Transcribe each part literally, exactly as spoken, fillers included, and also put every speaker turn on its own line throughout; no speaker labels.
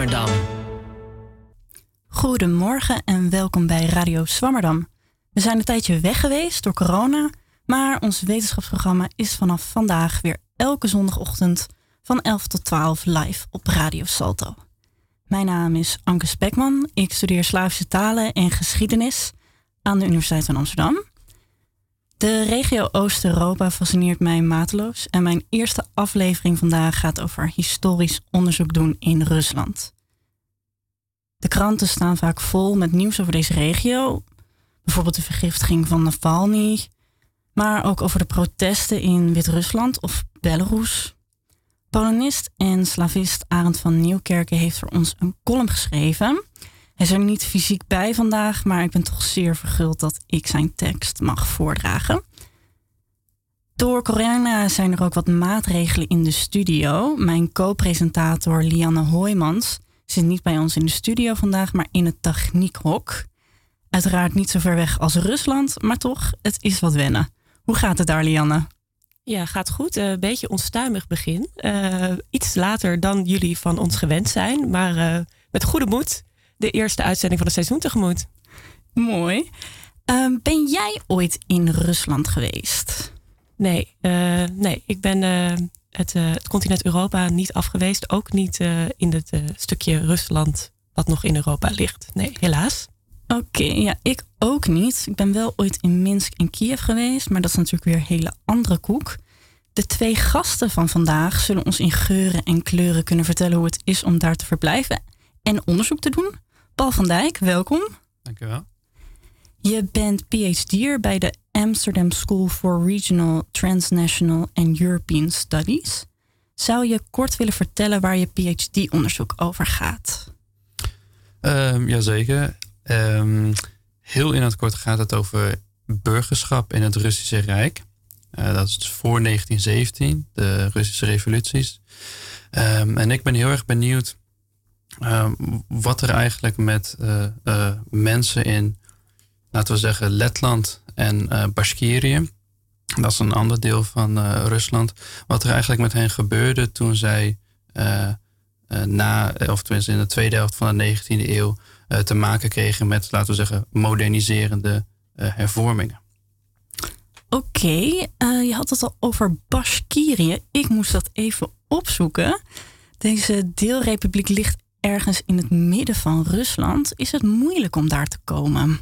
Swammerdam.
Goedemorgen en welkom bij Radio Swammerdam. We zijn een tijdje weg geweest door corona, maar ons wetenschapsprogramma is vanaf vandaag weer elke zondagochtend van elf tot twaalf live op Radio Salto. Mijn naam is Anke Spekman. Ik studeer Slavische talen en geschiedenis aan de Universiteit van Amsterdam. De regio Oost-Europa fascineert mij mateloos en mijn eerste aflevering vandaag gaat over historisch onderzoek doen in Rusland. De kranten staan vaak vol met nieuws over deze regio, bijvoorbeeld de vergiftiging van Navalny, maar ook over de protesten in Wit-Rusland of Belarus. Polonist en slavist Arend van Nieuwkerken heeft voor ons een column geschreven. Hij is er niet fysiek bij vandaag, maar ik ben toch zeer verguld dat ik zijn tekst mag voordragen. Door corona zijn er ook wat maatregelen in de studio. Mijn co-presentator Lianne Hoijmans zit niet bij ons in de studio vandaag, maar in het techniekhok. Uiteraard niet zo ver weg als Rusland, maar toch, het is wat wennen. Hoe gaat het daar, Lianne?
Ja, gaat goed. Een uh, beetje onstuimig begin. Uh, iets later dan jullie van ons gewend zijn, maar uh, met goede moed de eerste uitzending van het seizoen tegemoet.
Mooi. Uh, ben jij ooit in Rusland geweest?
Nee, uh, nee. ik ben uh, het, uh, het continent Europa niet afgeweest. Ook niet uh, in het uh, stukje Rusland wat nog in Europa ligt. Nee, helaas.
Oké, okay, ja, ik ook niet. Ik ben wel ooit in Minsk en Kiev geweest, maar dat is natuurlijk weer een hele andere koek. De twee gasten van vandaag zullen ons in geuren en kleuren kunnen vertellen hoe het is om daar te verblijven en onderzoek te doen. Paul van Dijk, welkom.
Dank u wel.
Je bent P H D'er bij de Amsterdam School for Regional, Transnational and European Studies. Zou je kort willen vertellen waar je P H D-onderzoek over gaat?
Um, jazeker. Um, heel in het kort gaat het over burgerschap in het Russische Rijk. Uh, dat is voor negentien zeventien, de Russische revoluties. Um, en ik ben heel erg benieuwd uh, wat er eigenlijk met uh, uh, mensen in, laten we zeggen, Letland en uh, Bashkirië, dat is een ander deel van uh, Rusland, wat er eigenlijk met hen gebeurde toen zij uh, uh, na, of tenminste in de tweede helft van de negentiende eeuw uh, te maken kregen met, laten we zeggen, moderniserende uh, hervormingen.
Oké, okay, uh, je had het al over Bashkirië. Ik moest dat even opzoeken. Deze deelrepubliek ligt ergens in het midden van Rusland. Is het moeilijk om daar te komen?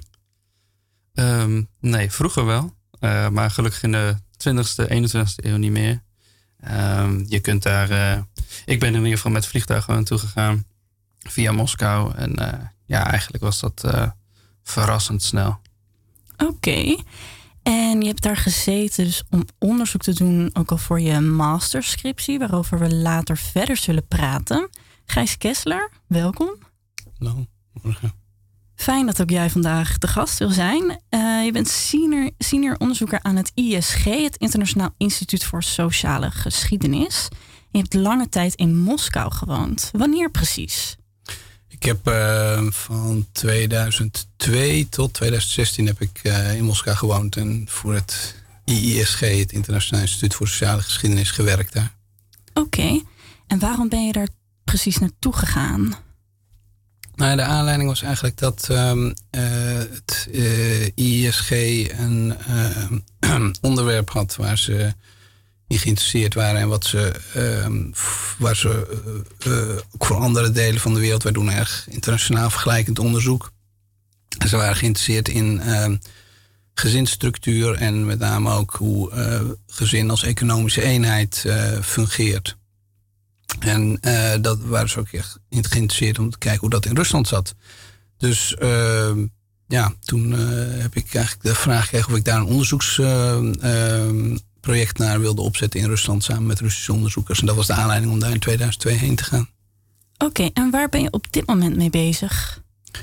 Um, nee, vroeger wel. Uh, maar gelukkig in de twintigste, eenentwintigste eeuw niet meer. Um, je kunt daar... Uh, ik ben in ieder geval met vliegtuig gewoon toegegaan via Moskou. En uh, ja, eigenlijk was dat uh, verrassend snel.
Oké. Okay. En je hebt daar gezeten dus om onderzoek te doen, ook al voor je masterscriptie, waarover we later verder zullen praten. Gijs Kessler, welkom.
Hallo, morgen.
Fijn dat ook jij vandaag de gast wil zijn. Uh, je bent senior, senior onderzoeker aan het I S G, het Internationaal Instituut voor Sociale Geschiedenis. Je hebt lange tijd in Moskou gewoond. Wanneer precies?
Ik heb uh, van tweeduizend twee tot tweeduizend zestien heb ik uh, in Moskou gewoond en voor het I I S G, het Internationaal Instituut voor Sociale Geschiedenis, gewerkt daar.
Oké, okay. En waarom ben je daar precies naartoe gegaan?
Nou, de aanleiding was eigenlijk dat um, uh, het uh, I I S G een uh, onderwerp had waar ze in geïnteresseerd waren en wat ze, uh, waar ze uh, uh, ook voor andere delen van de wereld, wij doen erg internationaal vergelijkend onderzoek. En ze waren geïnteresseerd in uh, gezinsstructuur en met name ook hoe uh, gezin als economische eenheid uh, fungeert. En uh, dat waren ze ook echt geïnteresseerd om te kijken hoe dat in Rusland zat. Dus uh, ja, toen uh, heb ik eigenlijk de vraag gekregen of ik daar een onderzoeksproject uh, uh, naar wilde opzetten in Rusland samen met Russische onderzoekers. En dat was de aanleiding om daar in tweeduizend twee heen te gaan.
Oké, okay, en waar ben je op dit moment mee bezig?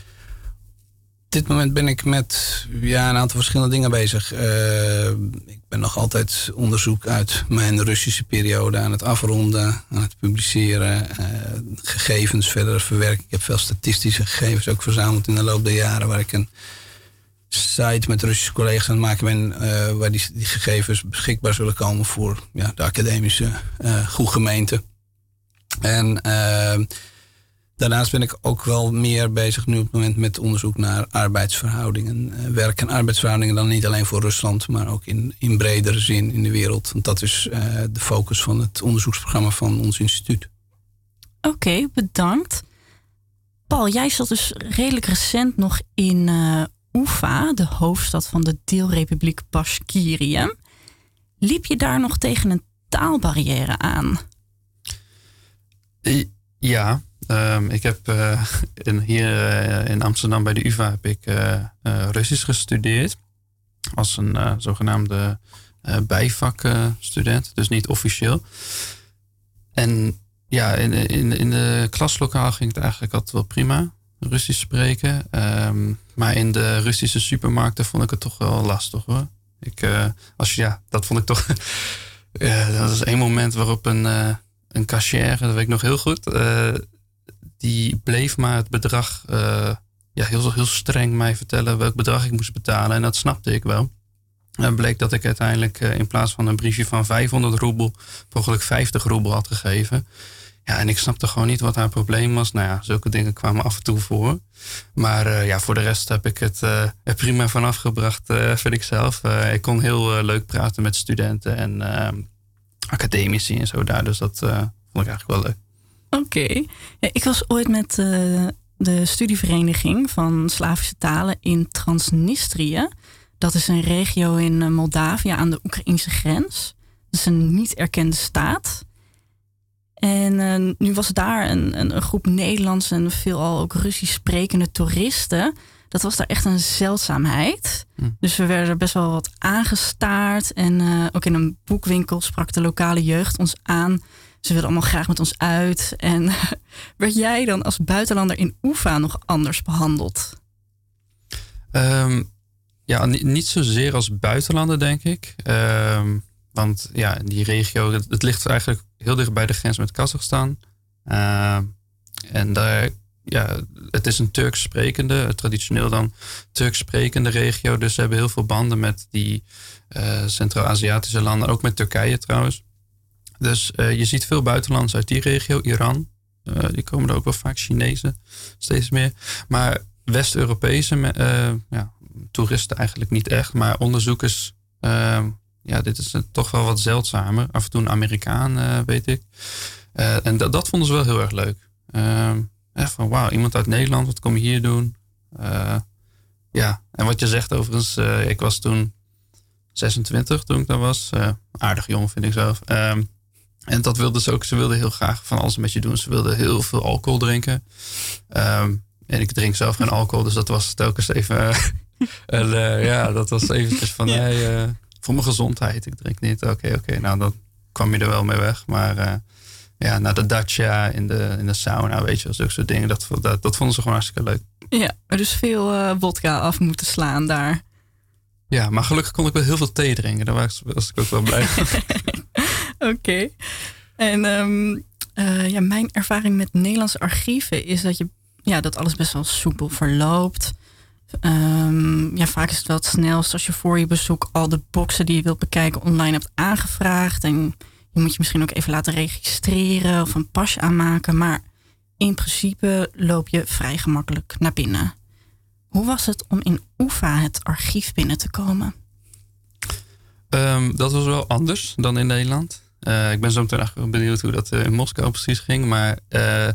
Op dit moment ben ik met ja, een aantal verschillende dingen bezig. Uh, ik ben nog altijd onderzoek uit mijn Russische periode aan het afronden, aan het publiceren, uh, gegevens verder verwerken. Ik heb veel statistische gegevens ook verzameld in de loop der jaren, waar ik een site met Russische collega's aan het maken ben, uh, waar die, die gegevens beschikbaar zullen komen voor ja, de academische uh, goedgemeente. En uh, Daarnaast ben ik ook wel meer bezig nu op het moment met onderzoek naar arbeidsverhoudingen. Uh, werk- en arbeidsverhoudingen dan niet alleen voor Rusland, maar ook in, in bredere zin in de wereld. Want dat is uh, de focus van het onderzoeksprogramma van ons instituut.
Oké, okay, bedankt. Paul, jij zat dus redelijk recent nog in uh, Ufa, de hoofdstad van de deelrepubliek Bashkirië. Liep je daar nog tegen een taalbarrière aan?
Ja, um, ik heb uh, in, hier uh, in Amsterdam bij de U vA heb ik uh, uh, Russisch gestudeerd. Als een uh, zogenaamde uh, bijvakstudent, dus niet officieel. En ja, in, in, in de klaslokaal ging het eigenlijk altijd wel prima, Russisch spreken. Um, maar in de Russische supermarkten vond ik het toch wel lastig hoor. Ik, uh, als je, ja, dat vond ik toch... uh, dat was één moment waarop een, uh, een cashier, dat weet ik nog heel goed... Uh, die bleef maar het bedrag uh, ja, heel, heel streng mij vertellen welk bedrag ik moest betalen. En dat snapte ik wel. En bleek dat ik uiteindelijk uh, in plaats van een briefje van vijfhonderd roebel... mogelijk vijftig roebel had gegeven. Ja, en ik snapte gewoon niet wat haar probleem was. Nou ja, zulke dingen kwamen af en toe voor. Maar uh, ja, voor de rest heb ik het uh, er prima vanaf gebracht, uh, vind ik zelf. Uh, ik kon heel uh, leuk praten met studenten en uh, academici en zo daar. Dus dat uh, vond ik eigenlijk wel leuk.
Oké. Okay. Ja, ik was ooit met uh, de studievereniging van Slavische talen in Transnistrië. Dat is een regio in uh, Moldavië aan de Oekraïnse grens. Dat is een niet erkende staat. En uh, nu was daar een, een, een groep Nederlands en veelal ook Russisch sprekende toeristen. Dat was daar echt een zeldzaamheid. Hm. Dus we werden best wel wat aangestaard. En uh, ook in een boekwinkel sprak de lokale jeugd ons aan. Ze wilden allemaal graag met ons uit. En uh, werd jij dan als buitenlander in Ufa nog anders behandeld?
Um, ja, niet, niet zozeer als buitenlander, denk ik. Um, want ja, in die regio, het, het ligt eigenlijk heel dicht bij de grens met Kazachstan. Uh, en daar, ja, het is een Turks sprekende, traditioneel dan Turks sprekende regio. Dus ze hebben heel veel banden met die uh, Centraal-Aziatische landen. Ook met Turkije trouwens. Dus uh, je ziet veel buitenlanders uit die regio. Iran, uh, die komen er ook wel vaak. Chinezen, steeds meer. Maar West-Europese uh, ja, toeristen eigenlijk niet echt. Maar onderzoekers, uh, ja, dit is toch wel wat zeldzamer. Af en toe een Amerikaan, uh, weet ik. Uh, en dat, dat vonden ze wel heel erg leuk. Uh, echt van, wauw, iemand uit Nederland, wat kom je hier doen? Uh, ja, en wat je zegt overigens, uh, ik was toen zesentwintig toen ik daar was. Uh, aardig jong, vind ik zelf. Uh, En dat wilden ze ook. Ze wilden heel graag van alles met je doen. Ze wilden heel veel alcohol drinken. Um, en ik drink zelf geen alcohol. Dus dat was telkens even... Uh, en, uh, ja, dat was eventjes van... Ja. Hey, uh, voor mijn gezondheid. Ik drink niet. Oké, okay, oké. Okay, nou, dan kwam je er wel mee weg. Maar uh, ja, naar de dacha, in de, in de sauna, weet je wel. Zulke soort dingen. Dat, dat, dat vonden ze gewoon hartstikke leuk.
Ja, dus veel uh, vodka af moeten slaan daar.
Ja, maar gelukkig kon ik wel heel veel thee drinken. Daar was, was ik ook wel blij van.
Oké. Okay. En um, uh, ja, mijn ervaring met Nederlandse archieven is dat, je, ja, dat alles best wel soepel verloopt. Um, ja, vaak is het wel het snelst als je voor je bezoek al de boxen die je wilt bekijken online hebt aangevraagd. En je moet je misschien ook even laten registreren of een pasje aanmaken. Maar in principe loop je vrij gemakkelijk naar binnen. Hoe was het om in Ufa het archief binnen te komen?
Um, dat was wel anders dan in Nederland. Uh, ik ben zo meteen eigenlijk benieuwd hoe dat uh, in Moskou precies ging. Maar uh,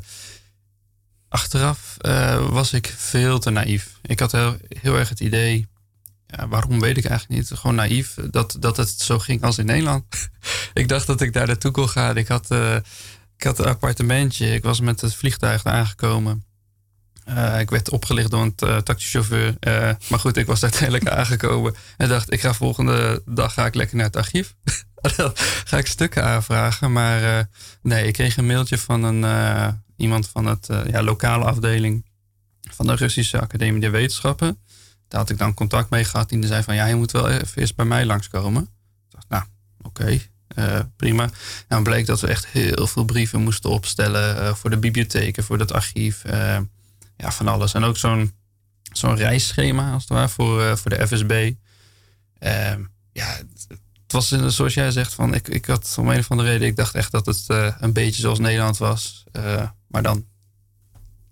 achteraf uh, was ik veel te naïef. Ik had heel, heel erg het idee, ja, waarom weet ik eigenlijk niet, gewoon naïef, dat, dat het zo ging als in Nederland. Ik dacht dat ik daar naartoe kon gaan. Ik had, uh, ik had een appartementje. Ik was met het vliegtuig aangekomen. Uh, ik werd opgelicht door een uh, taxichauffeur. Uh, maar goed, ik was uiteindelijk aangekomen. En dacht, ik ga volgende dag ga ik lekker naar het archief. Dan ga ik stukken aanvragen. Maar uh, nee, ik kreeg een mailtje van een, uh, iemand van het uh, ja, lokale afdeling van de Russische Academie der Wetenschappen. Daar had ik dan contact mee gehad. En die zei van, ja, je moet wel even eerst bij mij langskomen. Ik dacht, nou, oké. Okay. Uh, prima. Nou bleek dat we echt heel veel brieven moesten opstellen. Uh, voor de bibliotheken, voor het archief. Uh, Ja, van alles. En ook zo'n, zo'n reisschema, als het ware, voor, uh, voor de F S B. Uh, ja, het was zoals jij zegt, van, ik, ik had om een of andere reden, ik dacht echt dat het uh, een beetje zoals Nederland was. Uh, maar dan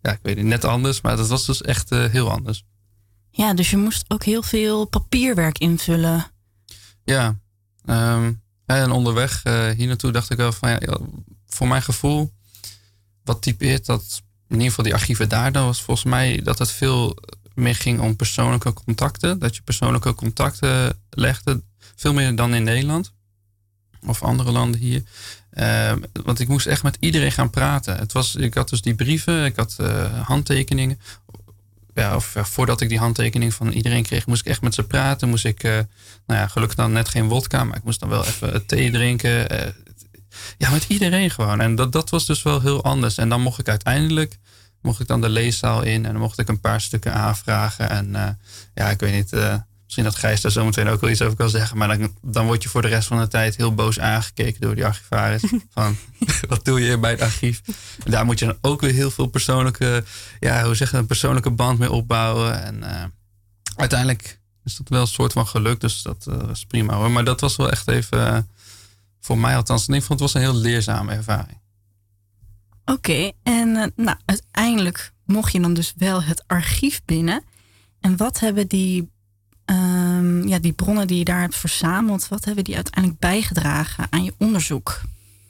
ja, ik weet niet, net anders. Maar dat was dus echt uh, heel anders.
Ja, dus je moest ook heel veel papierwerk invullen.
Ja, um, en onderweg uh, hier naartoe dacht ik wel van... Ja, voor mijn gevoel, wat typeert dat... in ieder geval die archieven daar... dan was volgens mij dat het veel meer ging om persoonlijke contacten. Dat je persoonlijke contacten legde. Veel meer dan in Nederland. Of andere landen hier. Uh, want ik moest echt met iedereen gaan praten. Het was, ik had dus die brieven, ik had uh, handtekeningen. Ja, of ja, voordat ik die handtekening van iedereen kreeg, moest ik echt met ze praten. Moest ik, uh, nou ja, gelukkig dan net geen wodka, maar ik moest dan wel even thee drinken. Uh, ja, met iedereen gewoon. En dat, dat was dus wel heel anders. En dan mocht ik uiteindelijk, mocht ik dan de leeszaal in en dan mocht ik een paar stukken aanvragen. En uh, ja, ik weet niet... Uh, Misschien dat Gijs daar zo meteen ook wel iets over kan zeggen. Maar dan, dan word je voor de rest van de tijd heel boos aangekeken door die archivaris. Van, wat doe je bij het archief? En daar moet je dan ook weer heel veel persoonlijke... Ja, hoe zeg je, een persoonlijke band mee opbouwen. En uh, uiteindelijk is dat wel een soort van geluk. Dus dat uh, is prima hoor. Maar dat was wel echt even... Uh, voor mij althans. En ik vond het was een heel leerzame ervaring.
Oké, okay, en uh, nou, uiteindelijk mocht je dan dus wel het archief binnen. En wat hebben die... Um, ja, die bronnen die je daar hebt verzameld, wat hebben die uiteindelijk bijgedragen aan je onderzoek?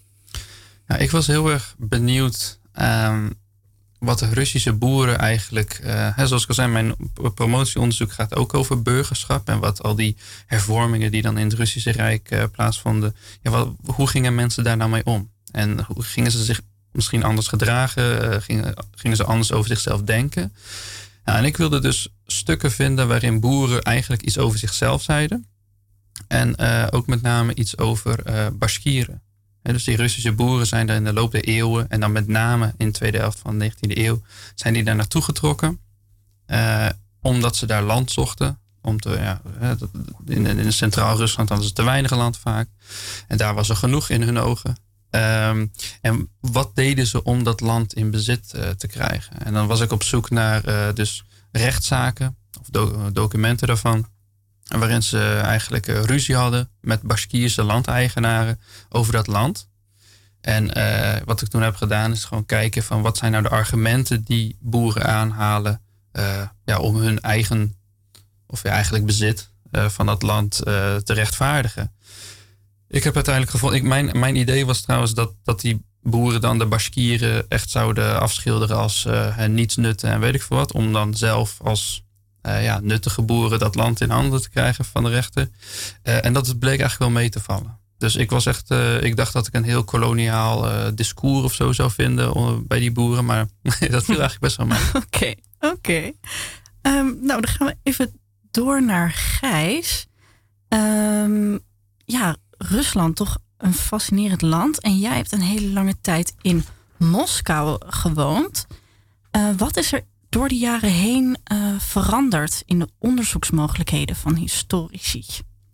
Ja, ik was heel erg benieuwd um, wat de Russische boeren eigenlijk... Uh, hè, zoals ik al zei, mijn promotieonderzoek gaat ook over burgerschap. En wat al die hervormingen die dan in het Russische Rijk uh, plaatsvonden. Ja, wat, hoe gingen mensen daar nou mee om? En hoe gingen ze zich misschien anders gedragen? Uh, gingen, gingen ze anders over zichzelf denken? Nou, en ik wilde dus stukken vinden waarin boeren eigenlijk iets over zichzelf zeiden. En uh, ook met name iets over uh, Bashkieren. He, dus die Russische boeren zijn daar in de loop der eeuwen... en dan met name in de tweede helft van de negentiende eeuw... zijn die daar naartoe getrokken. Uh, omdat ze daar land zochten. Om te, ja, in, in Centraal Rusland hadden ze te weinig land vaak. En daar was er genoeg in hun ogen. Um, en wat deden ze om dat land in bezit uh, te krijgen? En dan was ik op zoek naar uh, dus rechtszaken of do- documenten daarvan. Waarin ze eigenlijk uh, ruzie hadden met Bashkirse landeigenaren over dat land. En uh, wat ik toen heb gedaan is gewoon kijken van wat zijn nou de argumenten die boeren aanhalen uh, ja, om hun eigen of ja, eigenlijk bezit uh, van dat land uh, te rechtvaardigen. Ik heb uiteindelijk gevonden, ik, mijn, mijn idee was trouwens dat, dat die boeren dan de Bashkieren echt zouden afschilderen als uh, nietsnutten en weet ik veel wat. Om dan zelf als uh, ja, nuttige boeren dat land in handen te krijgen van de rechter. Uh, en dat bleek eigenlijk wel mee te vallen. Dus ik was echt, uh, ik dacht dat ik een heel koloniaal uh, discours of zo zou vinden bij die boeren. Maar dat viel eigenlijk best wel mee.
Oké, oké. Okay. Um, nou, dan gaan we even door naar Gijs. Um, ja, Rusland, toch een fascinerend land. En jij hebt een hele lange tijd in Moskou gewoond. Uh, wat is er door de jaren heen uh, veranderd in de onderzoeksmogelijkheden van historici?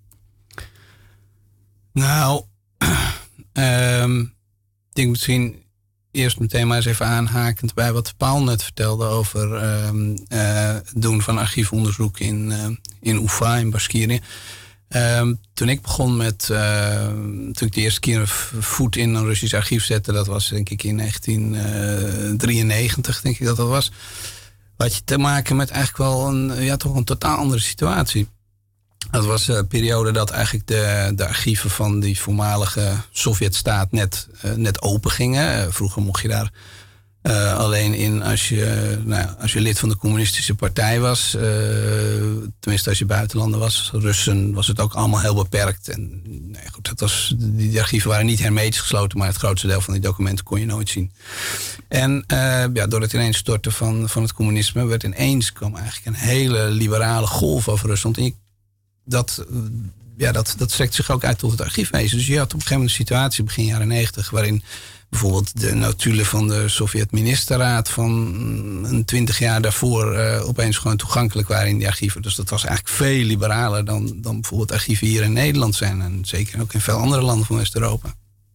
Nou, um, ik denk misschien eerst meteen maar eens even aanhakend bij wat Paul net vertelde over um, uh, het doen van archiefonderzoek in, uh, in Ufa, in Bashkirië. Um, toen ik begon met, uh, toen ik de eerste keer een voet in een Russisch archief zette, dat was denk ik in negentien drieënnegentig, denk ik dat dat was. Had je te maken met eigenlijk wel een, ja, toch een totaal andere situatie. Dat was de periode dat eigenlijk de, de archieven van die voormalige Sovjetstaat net, uh, net open gingen. Uh, vroeger mocht je daar uh, alleen in als je, nou, als je lid van de communistische partij was. Uh, tenminste als je buitenlander was. Russen was het ook allemaal heel beperkt. En, nee, goed, dat was, die archieven waren niet hermetisch gesloten, maar het grootste deel van die documenten kon je nooit zien. En uh, ja, door het ineenstorten van, van het communisme werd ineens kwam eigenlijk een hele liberale golf over Rusland. En je, dat, ja, dat, dat strekt zich ook uit tot het archiefwezen. Dus je had op een gegeven moment een situatie begin jaren negentig waarin bijvoorbeeld de notulen van de Sovjet-ministerraad van een twintig jaar daarvoor uh, opeens gewoon toegankelijk waren in die archieven. Dus dat was eigenlijk veel liberaler dan, dan bijvoorbeeld archieven hier in Nederland zijn. En zeker ook in veel andere landen van West-Europa.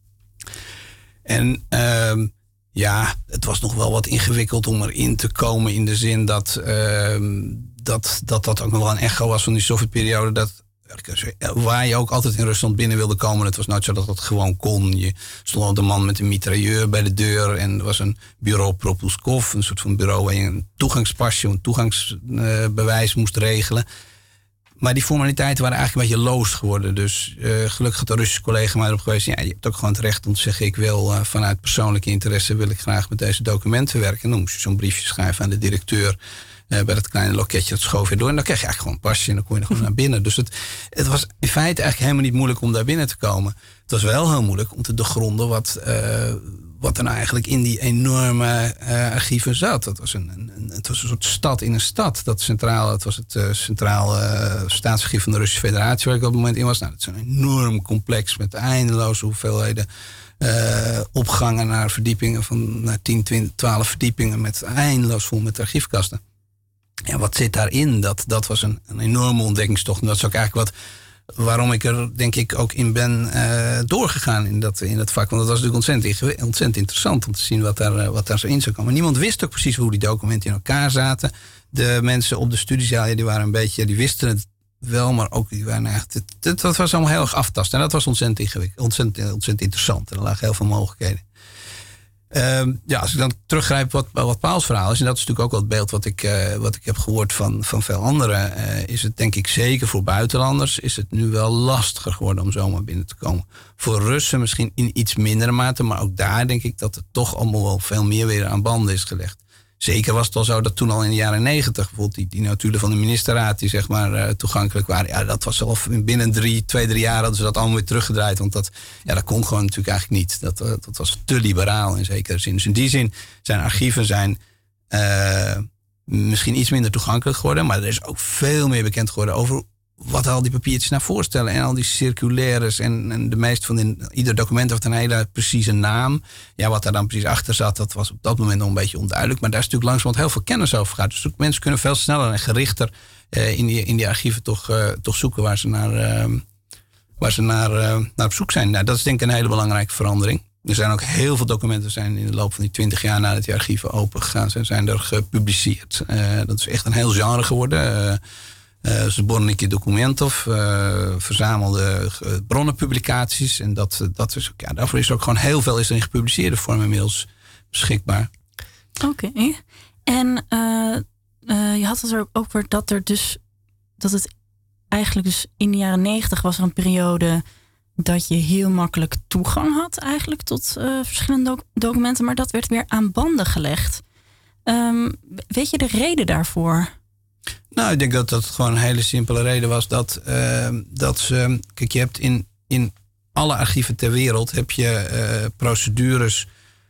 En uh, ja, het was nog wel wat ingewikkeld om erin te komen in de zin dat uh, dat, dat dat ook nog wel een echo was van die Sovjetperiode. Dat waar je ook altijd in Rusland binnen wilde komen. Het was nooit zo dat dat gewoon kon. Je stond al de man met een mitrailleur bij de deur. En er was een bureau Propuskov. Een soort van bureau waar je een toegangspasje, een toegangsbewijs moest regelen. Maar die formaliteiten waren eigenlijk een beetje loos geworden. Dus uh, gelukkig had de Russische collega mij erop geweest. Ja, je hebt ook gewoon het recht om te zeggen, ik wil uh, vanuit persoonlijke interesse wil ik graag met deze documenten werken. En dan moest je zo'n briefje schrijven aan de directeur. Uh, bij dat kleine loketje, dat schoof je door. En dan kreeg je eigenlijk gewoon een pasje en dan kon je er gewoon naar binnen. Dus het, het was in feite eigenlijk helemaal niet moeilijk om daar binnen te komen. Het was wel heel moeilijk om te doorgronden wat, uh, wat er nou eigenlijk in die enorme uh, archieven zat. Dat was een, een, het was een soort stad in een stad. Dat centraal, het was het uh, Centraal uh, Staatsarchief van de Russische Federatie waar ik op dat moment in was. Nou, dat is een enorm complex met eindeloze hoeveelheden uh, opgangen naar verdiepingen van naar tien, twintig, twaalf verdiepingen met eindeloos vol met archiefkasten. Ja, wat zit daarin? Dat, dat was een, een enorme ontdekkingstocht. En dat is ook eigenlijk wat, waarom ik er denk ik ook in ben uh, doorgegaan in dat, in dat vak. Want dat was natuurlijk ontzettend, ontzettend interessant om te zien wat daar, uh, wat daar zo in zou komen. Niemand wist ook precies hoe die documenten in elkaar zaten. De mensen op de studiezaal, ja, die waren een beetje, die wisten het wel, maar ook die waren echt, het, het, dat was allemaal heel erg aftast. En dat was ontzettend ingewikkeld, ontzettend, ontzettend interessant. En er lagen heel veel mogelijkheden. Um, ja, als ik dan teruggrijp wat, wat Pauls verhaal is, en dat is natuurlijk ook wel het beeld wat ik, uh, wat ik heb gehoord van, van veel anderen, uh, is het denk ik zeker voor buitenlanders, is het nu wel lastiger geworden om zomaar binnen te komen. Voor Russen misschien in iets mindere mate, maar ook daar denk ik dat het toch allemaal wel veel meer weer aan banden is gelegd. Zeker was het al zo dat toen al in de jaren negentig, bijvoorbeeld die, die notulen van de ministerraad die zeg maar uh, toegankelijk waren. Ja, dat was al binnen drie, twee, drie jaar hadden ze dat allemaal weer teruggedraaid. Want dat, ja, dat kon gewoon natuurlijk eigenlijk niet. Dat, uh, dat was te liberaal in zekere zin. Dus in die zin zijn archieven zijn uh, misschien iets minder toegankelijk geworden. Maar er is ook veel meer bekend geworden over wat al die papiertjes nou voorstellen. En al die circulaires en, en de meeste van die, ieder document heeft een hele precieze naam. Ja, wat daar dan precies achter zat, dat was op dat moment nog een beetje onduidelijk. Maar daar is natuurlijk langzamerhand heel veel kennis over gaat. Dus mensen kunnen veel sneller en gerichter uh, in, die, in die archieven toch, uh, toch zoeken waar ze naar, uh, waar ze naar, uh, naar op zoek zijn. Nou, dat is denk ik een hele belangrijke verandering. Er zijn ook heel veel documenten zijn in de loop van die twintig jaar nadat die archieven open gegaan zijn, zijn er gepubliceerd. Uh, dat is echt een heel genre geworden. Uh, Uh, Zborniki Dokumentov, uh, verzamelde uh, bronnenpublicaties. En dat, dat is ook, ja, daarvoor is ook gewoon heel veel is er in gepubliceerde vorm inmiddels beschikbaar.
Oké. Okay. En uh, uh, je had het er ook weer dat er dus dat het eigenlijk dus in de jaren negentig was er een periode dat je heel makkelijk toegang had eigenlijk tot uh, verschillende doc- documenten, maar dat werd weer aan banden gelegd. Um, weet je de reden daarvoor?
Nou, ik denk dat dat gewoon een hele simpele reden was dat, uh, dat ze, kijk, je hebt in, in alle archieven ter wereld heb je uh, procedures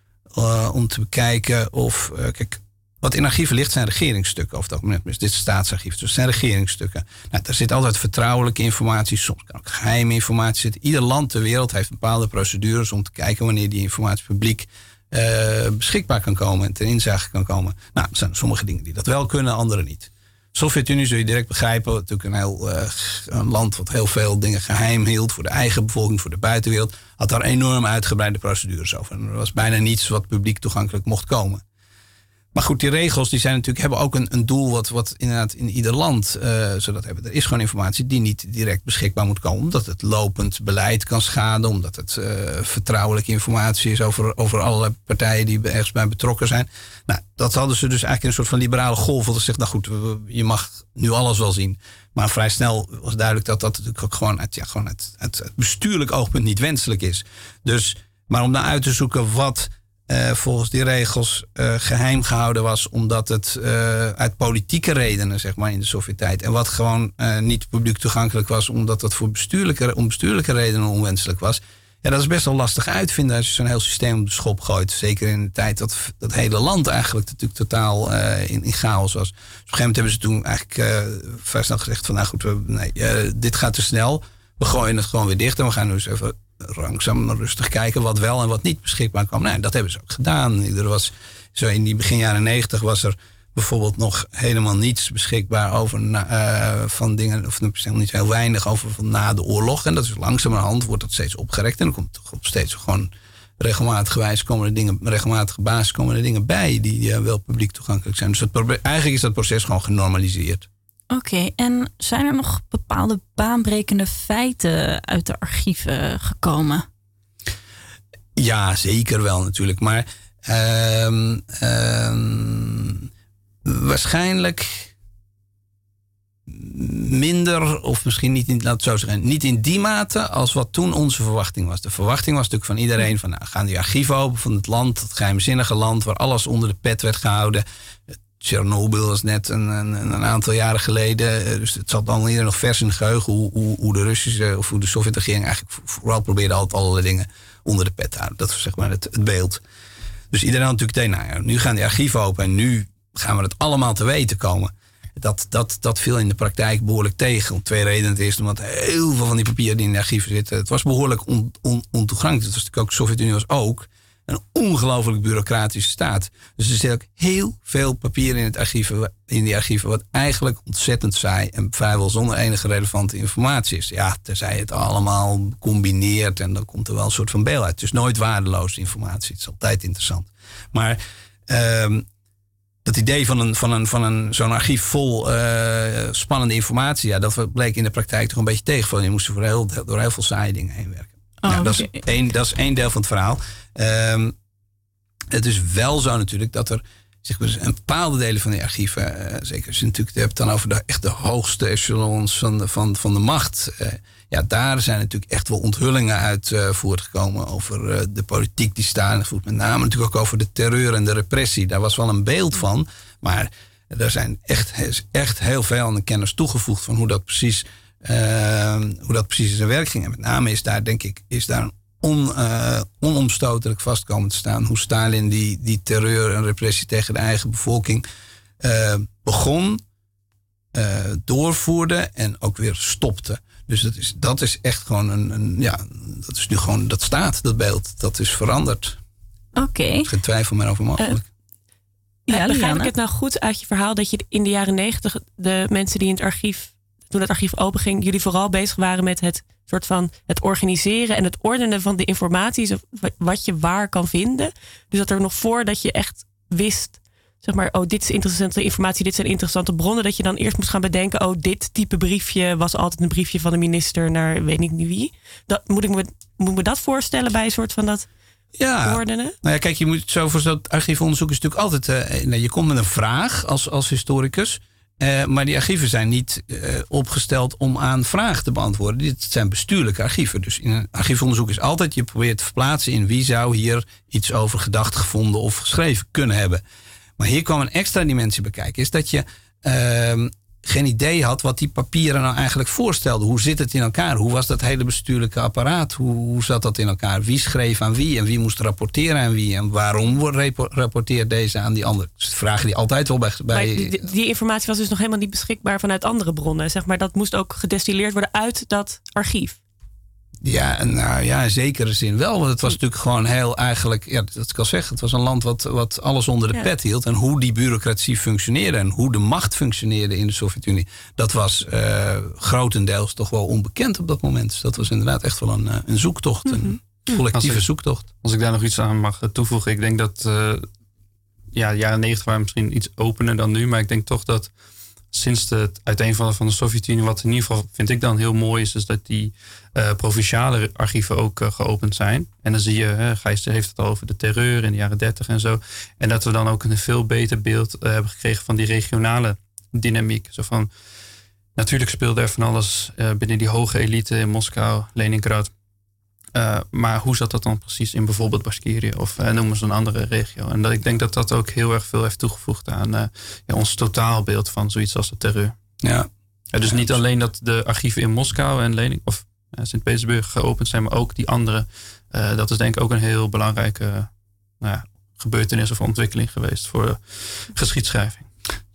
uh, om te bekijken of, uh, kijk, wat in archieven ligt zijn regeringsstukken over het algemeen. Dus dit is staatsarchief, dus het zijn regeringsstukken. Nou, daar zit altijd vertrouwelijke informatie, soms kan ook geheime informatie zitten. Ieder land ter wereld heeft bepaalde procedures om te kijken wanneer die informatie publiek uh, beschikbaar kan komen en ten inzage kan komen. Nou, er zijn sommige dingen die dat wel kunnen, andere niet. Sovjet-Unie zul je direct begrijpen, natuurlijk een heel uh, een land wat heel veel dingen geheim hield voor de eigen bevolking, voor de buitenwereld, had daar enorm uitgebreide procedures over. En er was bijna niets wat publiek toegankelijk mocht komen. Maar goed, die regels die zijn natuurlijk, hebben ook een, een doel wat, wat inderdaad in ieder land uh, zodat hebben. Er is gewoon informatie die niet direct beschikbaar moet komen, omdat het lopend beleid kan schaden, omdat het uh, vertrouwelijke informatie is over, over allerlei partijen die ergens bij betrokken zijn. Nou, dat hadden ze dus eigenlijk in een soort van liberale golf. Dat ze zegt, nou goed, je mag nu alles wel zien. Maar vrij snel was duidelijk dat dat natuurlijk ook gewoon uit, ja, gewoon uit, uit, uit bestuurlijk oogpunt niet wenselijk is. Dus, maar om nou uit te zoeken wat Uh, volgens die regels uh, geheim gehouden was, omdat het uh, uit politieke redenen, zeg maar, in de Sovjet-tijd, en wat gewoon uh, niet publiek toegankelijk was, omdat dat voor bestuurlijke, om bestuurlijke redenen onwenselijk was. Ja, dat is best wel lastig uitvinden als je zo'n heel systeem op de schop gooit. Zeker in de tijd dat dat hele land eigenlijk natuurlijk totaal uh, in, in chaos was. Dus op een gegeven moment hebben ze toen eigenlijk uh, vrij snel gezegd van, nou goed, we, nee, uh, dit gaat te snel. We gooien het gewoon weer dicht en we gaan nu eens even langzaam en rustig kijken wat wel en wat niet beschikbaar kwam. Nou, dat hebben ze ook gedaan. Er was, zo in die begin jaren negentig was er bijvoorbeeld nog helemaal niets beschikbaar over uh, van dingen, of helemaal niet heel weinig over van na de oorlog. En dat is langzamerhand wordt dat steeds opgerekt en dan komt er op steeds gewoon regelmatig gewijs komen er dingen, regelmatige basis komen er dingen bij die uh, wel publiek toegankelijk zijn. Dus het, eigenlijk is dat proces gewoon genormaliseerd.
Oké, okay, en zijn er nog bepaalde baanbrekende feiten uit de archieven gekomen?
Ja, zeker wel natuurlijk. Maar uh, uh, waarschijnlijk minder, of misschien niet in, laat het zo zeggen, niet in die mate als wat toen onze verwachting was. De verwachting was natuurlijk van iedereen van, nou, gaan die archieven open van het land, het geheimzinnige land waar alles onder de pet werd gehouden. Tsjernobyl was net een, een, een aantal jaren geleden. Dus het zat dan iedereen nog vers in het geheugen hoe, hoe, hoe de Russische of hoe de Sovjet-regering eigenlijk vooral probeerde altijd allerlei dingen onder de pet te houden. Dat was zeg maar het, het beeld. Dus iedereen had natuurlijk tegen, nou ja, nu gaan die archieven open en nu gaan we het allemaal te weten komen. Dat, dat, dat viel in de praktijk behoorlijk tegen. Om twee redenen. Het eerste omdat heel veel van die papieren die in de archieven zitten, het was behoorlijk on, on, ontoegankelijk. Dat was natuurlijk ook, de Sovjet-Unie was ook een ongelooflijk bureaucratische staat. Dus er zit ook heel veel papier in, het archieven, in die archieven wat eigenlijk ontzettend saai en vrijwel zonder enige relevante informatie is. Ja, terzij het allemaal combineert en dan komt er wel een soort van beeld uit. Het is nooit waardeloze informatie. Het is altijd interessant. Maar um, dat idee van, een, van, een, van een, zo'n archief vol uh, spannende informatie, ja, dat bleek in de praktijk toch een beetje tegenvallen. Je moest voor heel, door heel veel saaie dingen heen werken. Oh, nou, dat, is één, dat is één deel van het verhaal. Um, het is wel zo natuurlijk dat er zeg maar, een bepaalde delen van die archieven, uh, zeker als je natuurlijk hebt dan over de, echt de hoogste echelons van de, van, van de macht. Uh, ja, daar zijn natuurlijk echt wel onthullingen uit uh, voortgekomen over uh, de politiek die staan. Met name natuurlijk ook over de terreur en de repressie. Daar was wel een beeld van. Maar er zijn echt, echt heel veel aan de kennis toegevoegd van hoe dat precies, uh, hoe dat precies in zijn werk ging. En met name is daar, denk ik, is daar een on, uh, onomstotelijk vast komen te staan. Hoe Stalin die, die terreur en repressie tegen de eigen bevolking uh, begon, uh, doorvoerde en ook weer stopte. Dus dat is, dat is echt gewoon een, een ja, dat is nu gewoon, dat staat, dat beeld. Dat is veranderd.
Oké. Okay.
Geen twijfel meer over mogelijk.
Uh, ja, begrijp ik het nou goed uit je verhaal dat je in de jaren negentig de mensen die in het archief, toen het archief openging, jullie vooral bezig waren met het soort van het organiseren en het ordenen van de informatie, wat je waar kan vinden. Dus dat er nog voordat je echt wist, zeg maar, oh, dit is interessante informatie, dit zijn interessante bronnen, dat je dan eerst moest gaan bedenken, oh, dit type briefje was altijd een briefje van de minister naar weet ik niet wie. Dat, moet ik me, moet ik me dat voorstellen bij een soort van dat
ja,
ordenen?
Nou ja, kijk, je moet het zo voor dat archiefonderzoek is natuurlijk altijd, uh, nee, je komt met een vraag als, als historicus. Uh, maar die archieven zijn niet uh, opgesteld om aan vragen te beantwoorden. Dit zijn bestuurlijke archieven. Dus in een archiefonderzoek is altijd, je probeert te verplaatsen in wie zou hier iets over gedacht, gevonden of geschreven kunnen hebben. Maar hier kwam een extra dimensie bekijken. Is dat je uh, geen idee had wat die papieren nou eigenlijk voorstelden. Hoe zit het in elkaar? Hoe was dat hele bestuurlijke apparaat? Hoe, hoe zat dat in elkaar? Wie schreef aan wie? En wie moest rapporteren aan wie? En waarom rapporteert deze aan die ander? Dus vragen die altijd wel bij... bij
die, die informatie was dus nog helemaal niet beschikbaar vanuit andere bronnen. Zeg maar, dat moest ook gedestilleerd worden uit dat archief.
Ja, nou ja, in zekere zin wel. Want het was natuurlijk gewoon heel eigenlijk, ja, dat ik al zeg, het was een land wat, wat alles onder de ja. pet hield. En hoe die bureaucratie functioneerde en hoe de macht functioneerde in de Sovjet-Unie, dat was uh, grotendeels toch wel onbekend op dat moment. Dus dat was inderdaad echt wel een, een zoektocht, een mm-hmm. collectieve
ik,
zoektocht.
Als ik daar nog iets aan mag toevoegen, ik denk dat, uh, ja, de jaren negentig waren misschien iets opener dan nu, maar ik denk toch dat sinds het uiteenvallen van de Sovjet-Unie, wat in ieder geval vind ik dan heel mooi is, is dat die uh, provinciale archieven ook uh, geopend zijn. En dan zie je, uh, Gijs heeft het al over de terreur in de jaren dertig en zo. En dat we dan ook een veel beter beeld uh, hebben gekregen van die regionale dynamiek. Zo van, natuurlijk speelde er van alles uh, binnen die hoge elite in Moskou, Leningrad. Uh, maar hoe zat dat dan precies in bijvoorbeeld Bashkirië of uh, noem eens een andere regio? En dat, ik denk dat dat ook heel erg veel heeft toegevoegd aan uh, ja, ons totaalbeeld van zoiets als de terreur. Ja. Ja, dus niet alleen dat de archieven in Moskou en Lenin of uh, Sint-Petersburg geopend zijn, maar ook die andere. Uh, dat is denk ik ook een heel belangrijke uh, nou ja, gebeurtenis of ontwikkeling geweest voor uh, geschiedschrijving.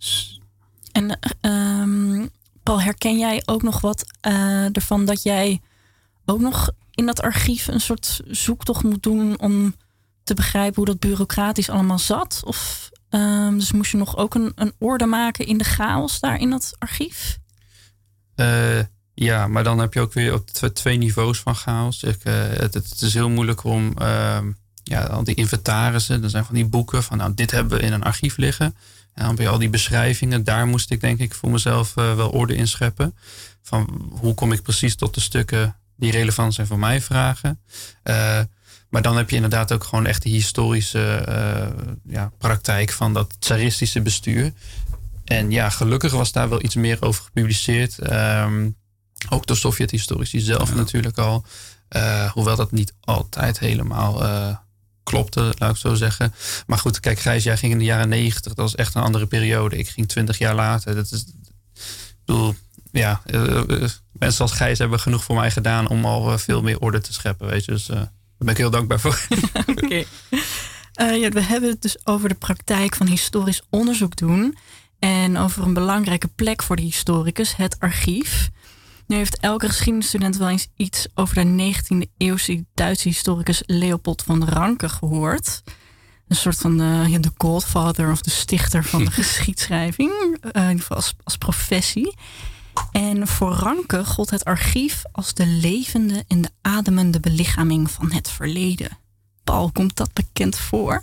En um, Paul, herken jij ook nog wat uh, ervan dat jij ook nog in dat archief een soort zoektocht moet doen om te begrijpen hoe dat bureaucratisch allemaal zat? Of um, dus moest je nog ook een, een orde maken in de chaos daar in dat archief?
Uh, ja, maar dan heb je ook weer op twee niveaus van chaos. Ik, uh, het, het is heel moeilijk om uh, ja, al die inventarissen, er zijn van die boeken van nou, dit hebben we in een archief liggen. En dan bij al die beschrijvingen, daar moest ik denk ik voor mezelf uh, wel orde in scheppen. Van hoe kom ik precies tot de stukken die relevant zijn voor mijn vragen. Uh, maar dan heb je inderdaad ook gewoon echt de historische uh, ja, praktijk van dat tsaristische bestuur. En ja, gelukkig was daar wel iets meer over gepubliceerd. Um, ook door Sovjet-historici zelf ja. natuurlijk al. Uh, hoewel dat niet altijd helemaal uh, klopte, laat ik zo zeggen. Maar goed, kijk Gijs, jij ging in de jaren negentig. Dat was echt een andere periode. Ik ging twintig jaar later. Dat is, ik bedoel, ja, uh, uh, mensen als Gijs hebben genoeg voor mij gedaan om al uh, veel meer orde te scheppen. Weet je? Dus uh, daar ben ik heel dankbaar voor.
Oké. Okay. Uh, ja, we hebben het dus over de praktijk van historisch onderzoek doen. En over een belangrijke plek voor de historicus, het archief. Nu heeft elke geschiedenisstudent wel eens iets over de negentiende eeuwse Duitse historicus Leopold van Ranke gehoord. Een soort van de, ja, de godfather of de stichter van de geschiedschrijving. Uh, in ieder geval als, als professie. En voor Ranke gold het archief als de levende en de ademende belichaming van het verleden. Paul, komt dat bekend voor?